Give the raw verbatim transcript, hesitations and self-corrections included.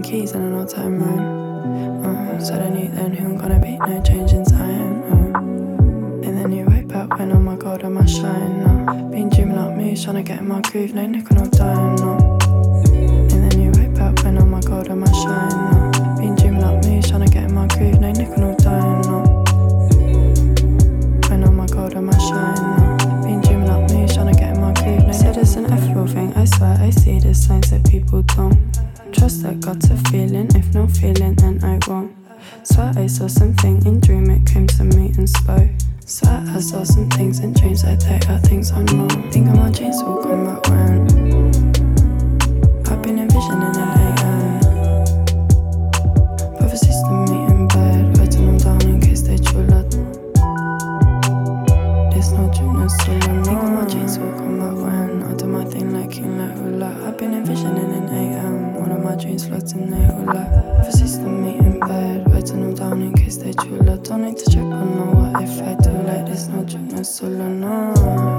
them keys and an all-time rhyme. Uh, so I knew then who I'm gonna be, no change in time. Uh, and then you wake back when I'm my gold and my shine. Uh, been dreaming up moves, trying to get in my groove, no nickel, no dime. No. And then you wake back when I'm my gold and my shine. Uh, been dreaming up moves, trying to get in my groove, no nickel, no dime. No. When I'm my gold and my shine. Uh, been dreaming up moves, trying to get in my groove, no. Said it's an ethical thing, I swear I see the signs that people don't. Trust that God's a feeling, if no feeling then I won't. Swear I saw something in dream, it came to me and spoke. Swear I saw some things in dreams, I they are things unknown. Think of my dreams will come back when I've been envisioning an A M. Brother sister meet in bed, writing them down in case they true love. There's no dream, no solo. Think of my dreams will come back when I do my thing like king, like hula. I've been envisioning an A M. One of my dreams floating they hula. Brother sister meet in bed, writing them down in case they true love. Don't need to check on no what if I do like this, no dream, no solo, no.